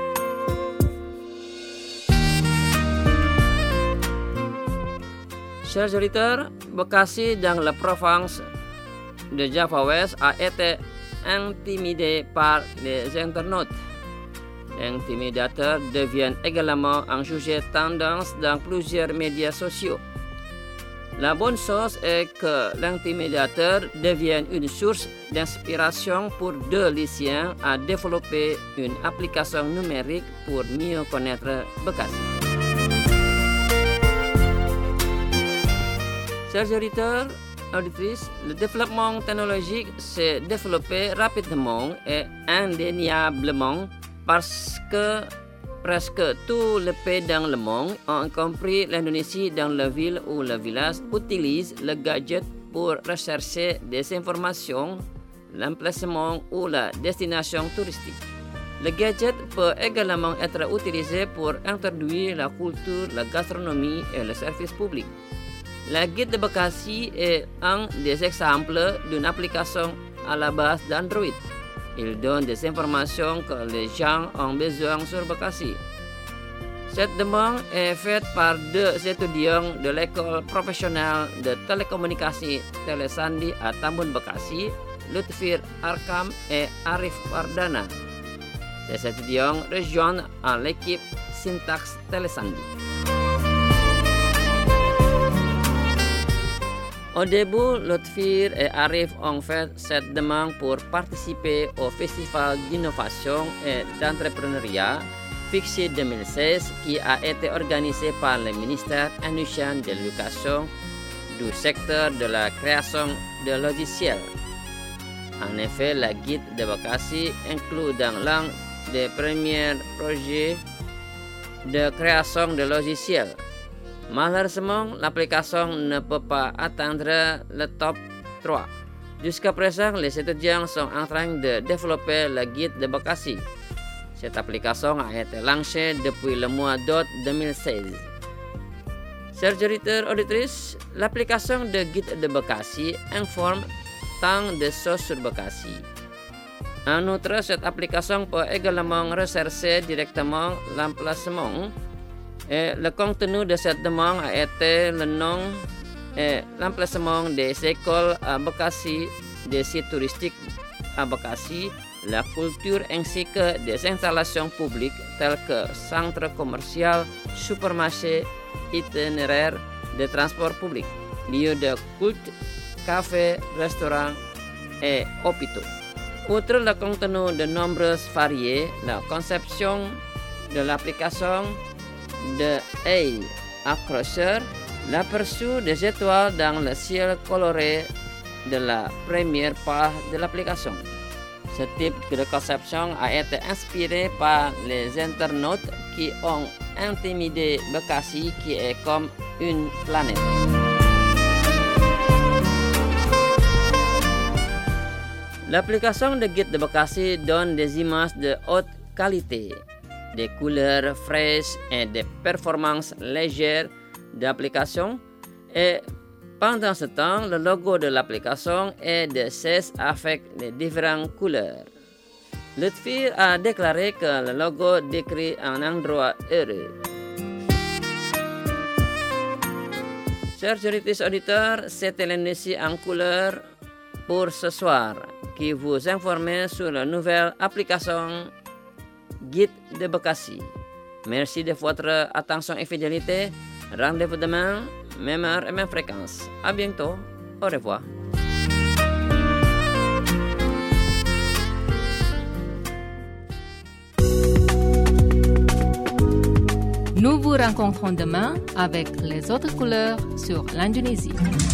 Chers auditeurs, Bekasi dans la province de Java West a été intimidé par les internautes. L'intimidateur devient également un sujet tendance dans plusieurs médias sociaux. La bonne chose est que l'intimidateur devienne une source d'inspiration pour deux lycéens à développer une application numérique pour mieux connaître Bekasi. Chers auditeurs, auditrices, le développement technologique s'est développé rapidement et indéniablement parce que presque tous les pays dans le monde, y compris l'Indonésie dans la ville ou le village, utilisent le gadget pour rechercher des informations, l'emplacement ou la destination touristique. Le gadget peut également être utilisé pour introduire la culture, la gastronomie et le service public. La guide de Bekasi est un des exemples d'une application à la base d'Android. Il donne des informations que les gens ont besoin sur Bekasi. Cette demande est faite par deux étudiants de l'école professionnelle de télécommunications Telesandi à Tambun Bekasi, Lutfir Arkam et Arif Wardana. Ces étudiants rejoignent l'équipe Syntax Telesandi. Au début, Lutfir et Arif ont fait cette demande pour participer au Festival d'innovation et d'entrepreneuriat Fixi 2016 qui a été organisé par le ministère indonésien de l'éducation du secteur de la création de logiciels. En effet, la guide de Bekasi inclut dans l'un des premiers projets de création de logiciels. Malheureusement, l'application ne peut pas atteindre le top 3. Jusqu'à présent, les étudiants sont en train de développer le guide de Bekasi. Cette application a été lancée depuis le mois d'août 2016. Chers auditeurs, auditrices, l'application de guide de Bekasi informe tant de choses sur Bekasi. En outre, cette application peut également rechercher directement l'emplacement. Et le contenu de cette demande a été le nom et l'emplacement des écoles à Bekasi, des sites touristiques à Bekasi, la culture ainsi que des installations publiques telles que centres commerciaux, supermarchés, itinéraires de transport public, lieux de culte, cafés, restaurants et hôpitaux. Outre le contenu de nombreux variés, la conception de l'application de accrocheur, l'aperçu des étoiles dans le ciel coloré de la première page de l'application. Ce type de conception a été inspiré par les internautes qui ont intimidé Bekasi qui est comme une planète. L'application de guide de Bekasi donne des images de haute qualité, des couleurs fraîches et des performances légères d'application. Et pendant ce temps, le logo de l'application est de 16 avec les différentes couleurs. Lutfi a déclaré que le logo décrit un endroit heureux. Chers auditeurs, c'était l'industrie en couleur pour ce soir qui vous informe sur la nouvelle application Guide de Bekasi. Merci de votre attention et fidélité. Rendez-vous demain, même heure et même fréquence. À bientôt. Au revoir. Nous vous rencontrons demain avec les autres couleurs sur l'Indonésie.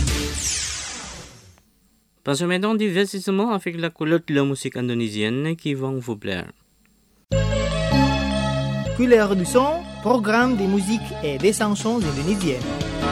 Passons maintenant divertissement avec la couleur de la musique indonésienne qui vont vous plaire. Couleur du son, programme de musique et des chansons indonésiennes.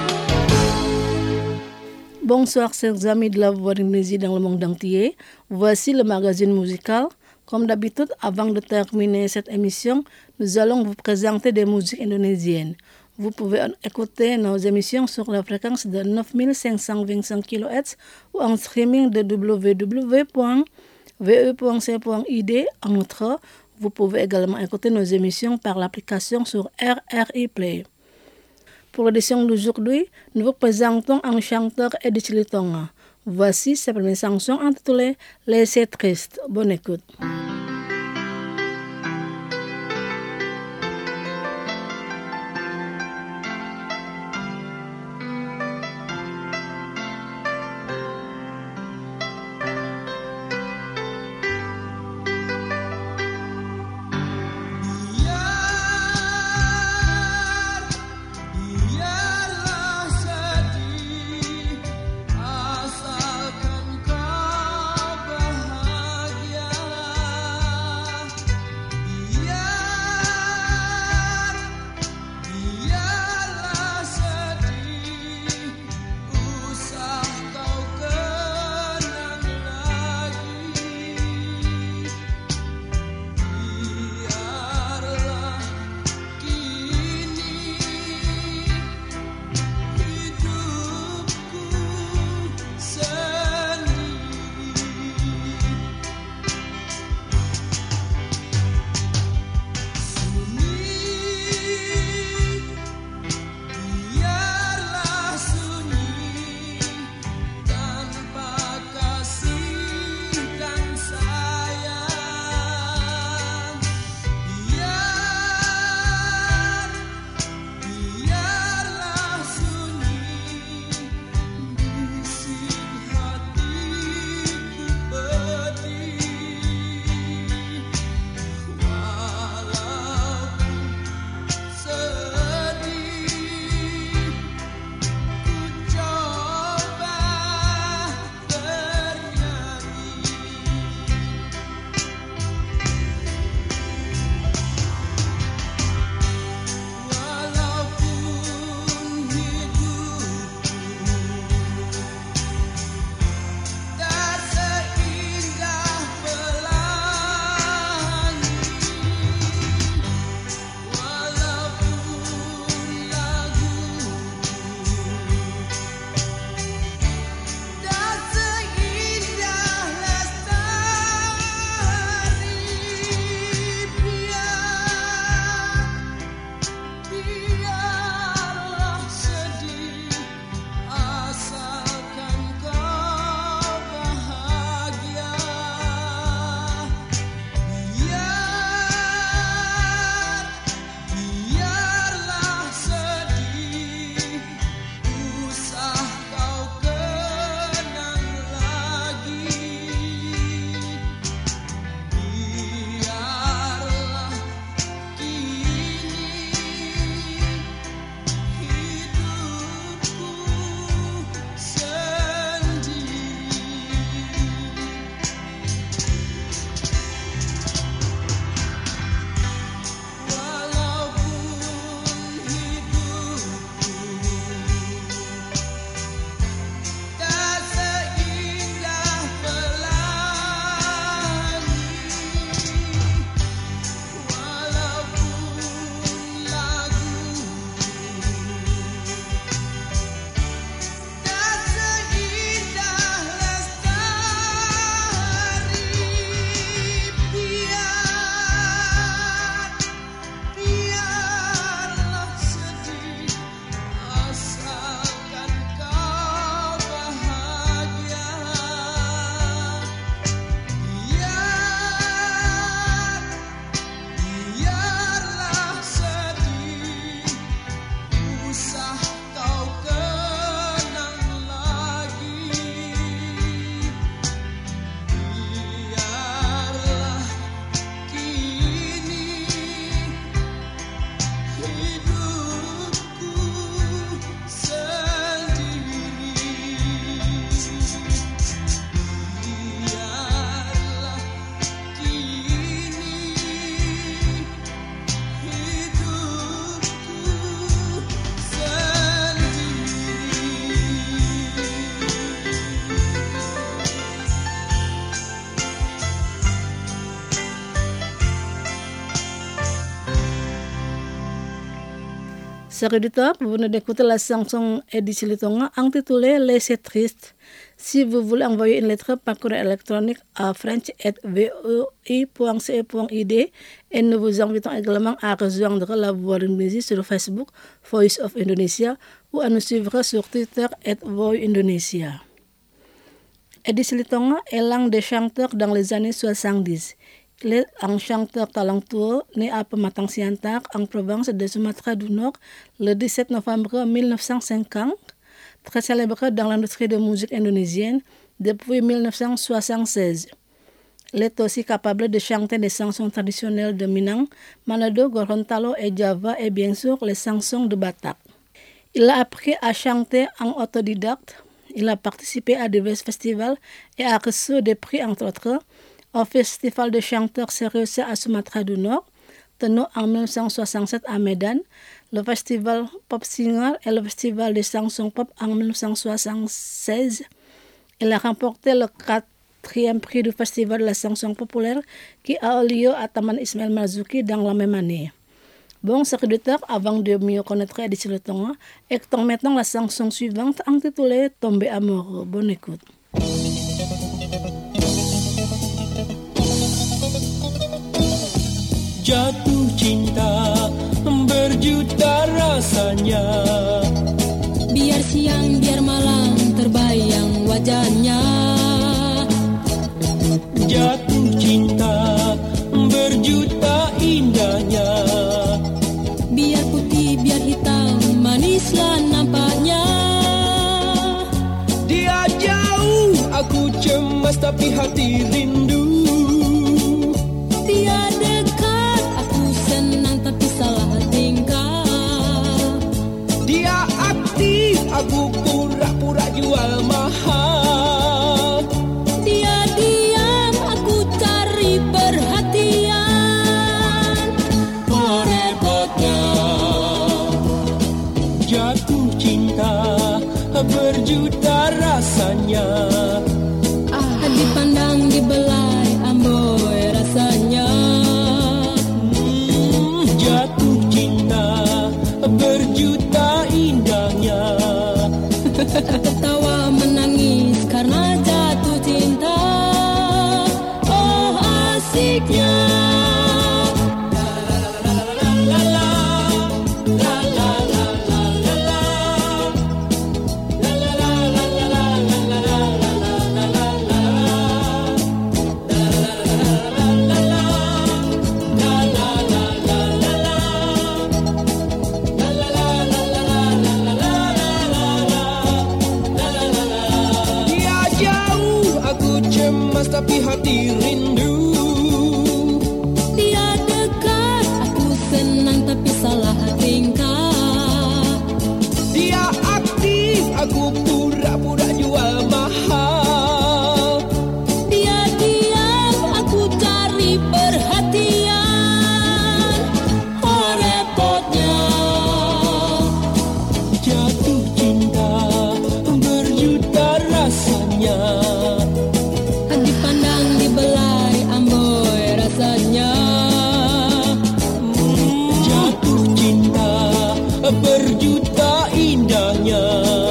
Bonsoir chers amis de la Voix d'Indonésie dans le monde entier. Voici le magazine musical. Comme d'habitude, avant de terminer cette émission, nous allons vous présenter des musiques indonésiennes. Vous pouvez écouter nos émissions sur la fréquence de 9525 kHz ou en streaming de www.ve.c.id. En outre, vous pouvez également écouter nos émissions par l'application sur RRI Play. Pour l'édition d'aujourd'hui, nous vous présentons un chanteur Edi Cilitonga. Voici sa première chanson intitulée Laissez triste. Bonne écoute. Asalkan kau bahagia. Chers auditeurs, vous venez d'écouter la chanson Eddie Silitonga intitulée Laissez triste. Si vous voulez envoyer une lettre par courrier électronique à french@voi.ce.id et nous vous invitons également à rejoindre la Voix d'Indonésie sur Facebook, Voice of Indonesia, ou à nous suivre sur Twitter @voindonesia. Eddie Silitonga est l'un des chanteurs dans les années 70. Il est un chanteur talentueux né à Pematang Siantar, en province de Sumatra du Nord, le 17 novembre 1950, très célèbre dans l'industrie de musique indonésienne depuis 1976. Il est aussi capable de chanter des chansons traditionnelles de Minang, Manado, Gorontalo et Java et bien sûr les chansons de Batak. Il a appris à chanter en autodidacte. Il a participé à divers festivals et a reçu des prix entre autres au Festival de chanteurs sérieux à Sumatra du Nord, tenu en 1967 à Medan, le Festival Pop Singer et le Festival des chansons pop en 1976. Il a remporté le 4e prix du Festival de la chanson populaire qui a eu lieu à Taman Ismail Marzuki dans la même année. Bon, chers auditeurs, avant de mieux connaître Eddie Silitonga, écoutons maintenant la chanson suivante intitulée Tomber amoureux. Bonne écoute. Jatuh cinta berjuta rasanya, biar siang biar malam terbayang wajahnya. Jatuh cinta berjuta indahnya, biar putih biar hitam manislah nampaknya. Dia jauh aku cemas tapi hati rindu. Dia dekat aku senang tapi salah tingkah. Dia aktif aku pura-pura jual mahal. Dia diam aku cari perhatian. Oh repotnya jatuh cinta berjuta rasanya. Dipandang dibelai amboi rasanya. Jatuh cinta berjuta indahnya. Tertawa menangis karena jatuh cinta. Oh asiknya. Tapi hati rindu. Dia dekat aku senang tapi salah tingkah. Dia aktif aku pura-pura jual mahal. Dia diam aku cari perhatian. Oh repotnya jatuh cinta berjuta rasanya. Dipandang dibelai amboi rasanya. Jatuh cinta berjuta indahnya.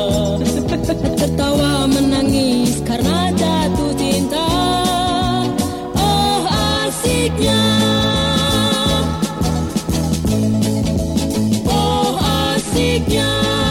Tertawa menangis karena jatuh cinta. Oh asiknya. Oh asiknya.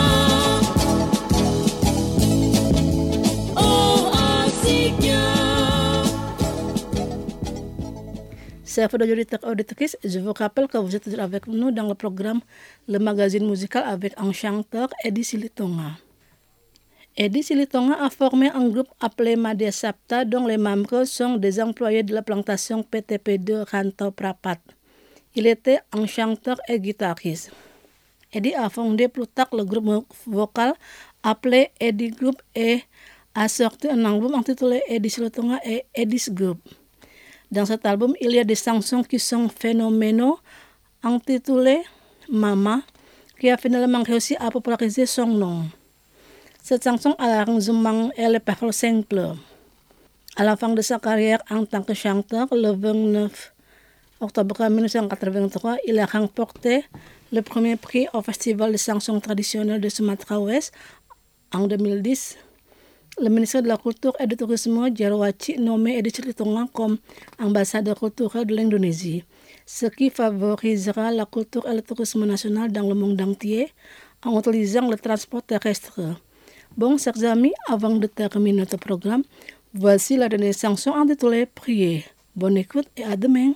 Chers auditeurs, je vous rappelle que vous êtes avec nous dans le programme Le Magazine Musical avec un chanteur, Eddie Silitonga. Eddie Silitonga a formé un groupe appelé Madya Sapta dont les membres sont des employés de la plantation PTP2 Rantau Prapat. Il était un chanteur et guitariste. Eddie a fondé plus tard le groupe vocal appelé Eddie Group et a sorti un album intitulé Eddie Silitonga et Eddie's Group. Dans cet album, il y a des chansons qui sont phénoménaux, intitulées Mama, qui a finalement réussi à populariser son nom. Cette chanson a l'arrangement et les paroles simples. À la fin de sa carrière en tant que chanteur, le 29 octobre 1983, il a remporté le premier prix au Festival de chansons traditionnelles de Sumatra Ouest en 2010. Le ministre de la Culture et du Tourisme, Djarwaci, nommé Edi Silitonga comme ambassadeur culturel de l'Indonésie, ce qui favorisera la culture et le tourisme national dans le monde entier en utilisant le transport terrestre. Bon, chers amis, avant de terminer notre programme, voici la dernière chanson intitulée Prier. Bonne écoute et à demain.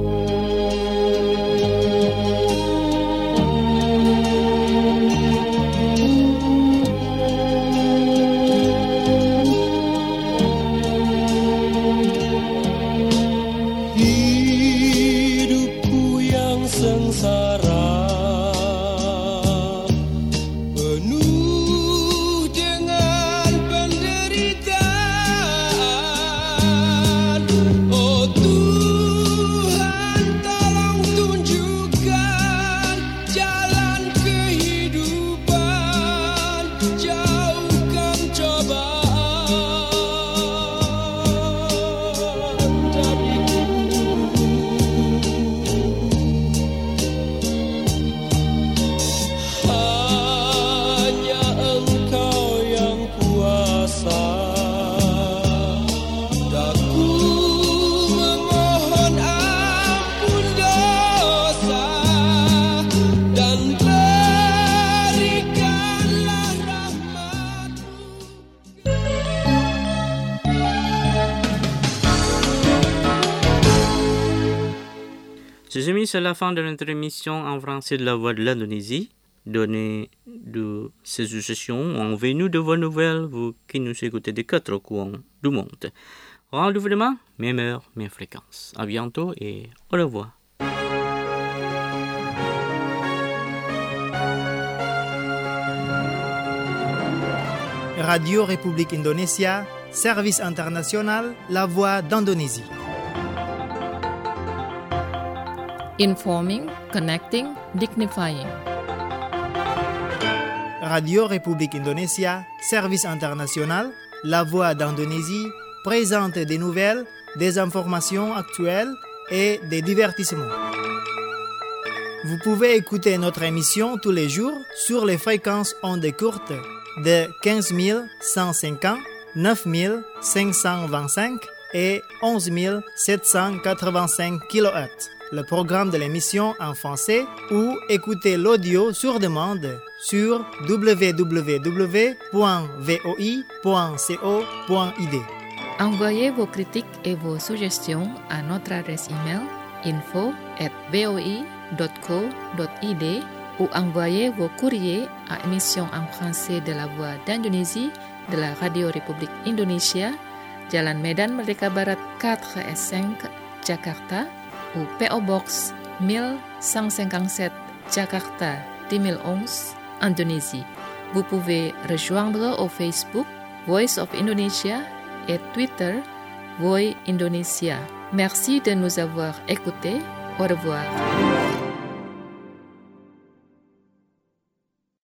Chers amis, c'est la fin de notre émission en français de la Voix de l'Indonésie. Donnez de ces suggestions, envoyez-nous de vos nouvelles, vous qui nous écoutez des quatre coins du monde. Rendez-vous demain, même heure, même fréquence. À bientôt et au revoir. Radio République Indonésia, service international, la Voix d'Indonésie. Informing, connecting, dignifying. Radio République Indonésia, service international, la Voix d'Indonésie, présente des nouvelles, des informations actuelles et des divertissements. Vous pouvez écouter notre émission tous les jours sur les fréquences ondes courtes de 15 150, 9 525 et 11 785 kHz. Le programme de l'émission en français ou écoutez l'audio sur demande sur www.voi.co.id. Envoyez vos critiques et vos suggestions à notre adresse email info@voi.co.id ou envoyez vos courriers à émission en français de la Voix d'Indonésie de la Radio République Indonésia, Jalan Medan Merdeka Barat 4S5, Jakarta, ou PO Box 1157 Jakarta 2011, Indonésie. Vous pouvez rejoindre au Facebook Voice of Indonesia et Twitter Voi Indonesia. Merci de nous avoir écoutés. Au revoir.